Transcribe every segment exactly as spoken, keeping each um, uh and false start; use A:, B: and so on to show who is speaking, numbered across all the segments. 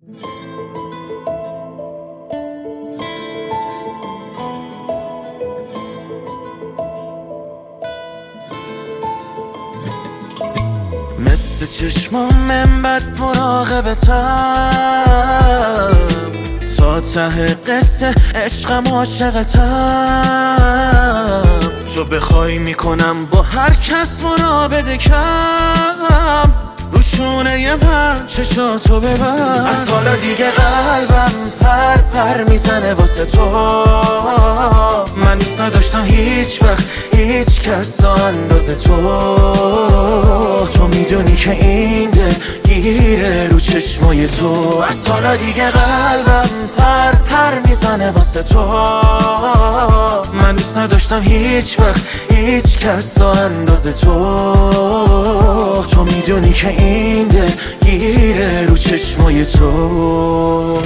A: مثل چشمام من بد مراقبتم، تا ته قصه عشقم عاشقتم. تو بخوای میکنم با هر کس مراوده کم، روشونه من چشاتو ببر. از حالا دیگه قلبم پر پر میزنه واسه تو. من دوست نداشتم هیچ وقت هیچ کس تا اندازه تو. تو میدونی که این دل گیره رو چشمای تو. از حالا دیگه قلبم پر پر میزنه واسه تو. من دوست نداشتم هیچ وقت هیچ کس تا اندازه تو. تو میدونی که این دل گیره رو چشمای تو.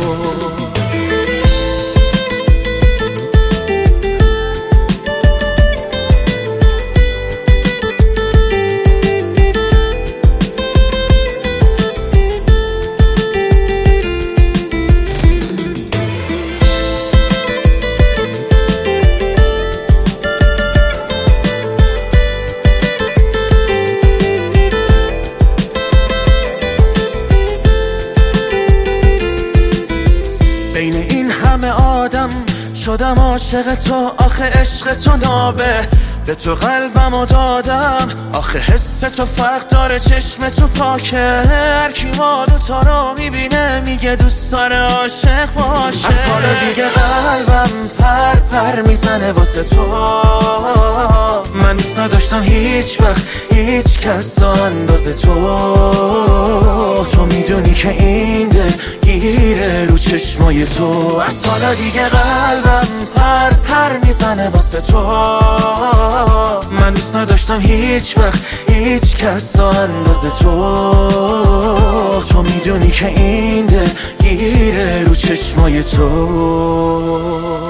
A: بین این همه آدم شدم عاشق تو. آخه عشق تو نابه، به تو قلبمو دادم. آخه حس تو فرق داره، چشم تو پاکه. هر کی ما دوتا رو میبینه میگه دوست داره عاشق باشه. از حالا دیگه قلبم پر پر میزنه واسه تو. من دوست نداشتم هیچ وقت هیچ کس تا اندازه تو. تو میدونی که این دل گیره رو چشمای تو. از حالا دیگه قلبم پر پر میزنه واسه تو. من دوست نداشتم هیچ وقت هیچ کس تا اندازه تو. تو میدونی که این دل گیره رو چشمای تو.